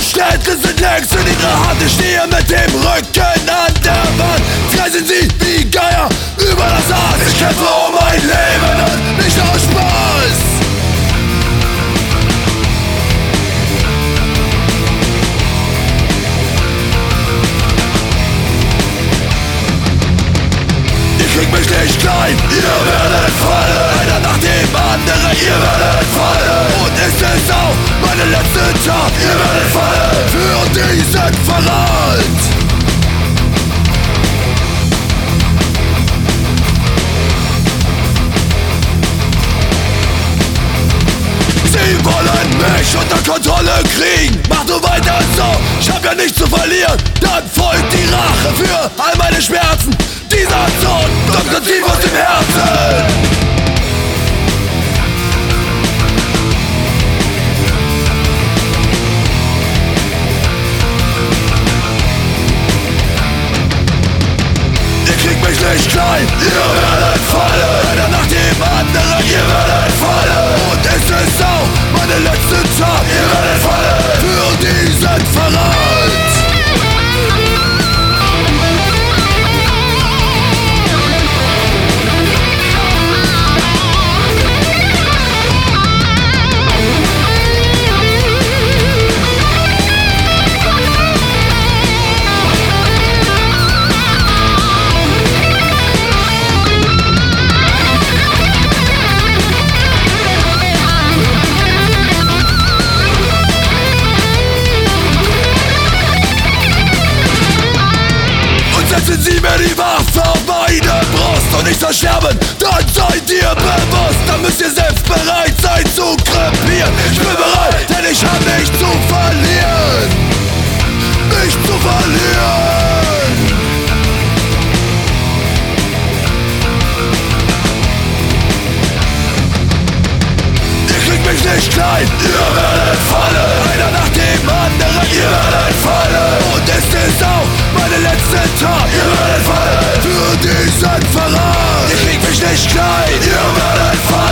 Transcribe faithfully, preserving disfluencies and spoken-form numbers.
Städte sind längst in ihrer Hand. Ich stehe mit dem Rücken an der Wand. Fressen sie wie Geier über das Aas. Ich kämpfe um mein Leben und nicht aus Spaß. Ihr kriegt mich nicht klein, ihr werdet fallen. Einer nach dem anderen, ihr werdet fallen. Und ist es auch meine letzte Tat, ihr werdet fallen für diesen Verrat. Sie wollen mich unter Kontrolle kriegen. Mach du weiter so, ich hab ja nichts zu verlieren. Dann folgt die Rache für all meine Schmerzen. Dieser Zorn kommt tief aus dem Herzen. Ihr kriegt mich nicht klein, ihr werdet fallen. Einer nach dem anderen, ihr werdet fallen. Und es ist auch meine letzte Tat, ihr werdet fallen für diesen Verrat. Setzen Sie mir die Waffe auf meine Brust und ich soll sterben, dann seid ihr bewusst. Dann müsst ihr selbst bereit sein zu krepieren. Ich bin bereit, denn ich hab nichts zu verlieren. Nichts zu verlieren. Ihr kriegt mich nicht klein, ihr werdet fallen. Einer nach dem anderen, ihr werdet fallen. Und es ist auch meine letzte Tat, ihr werdet fallen für diesen Verrat. Ihr kriegt mich nicht klein, ihr werdet fallen.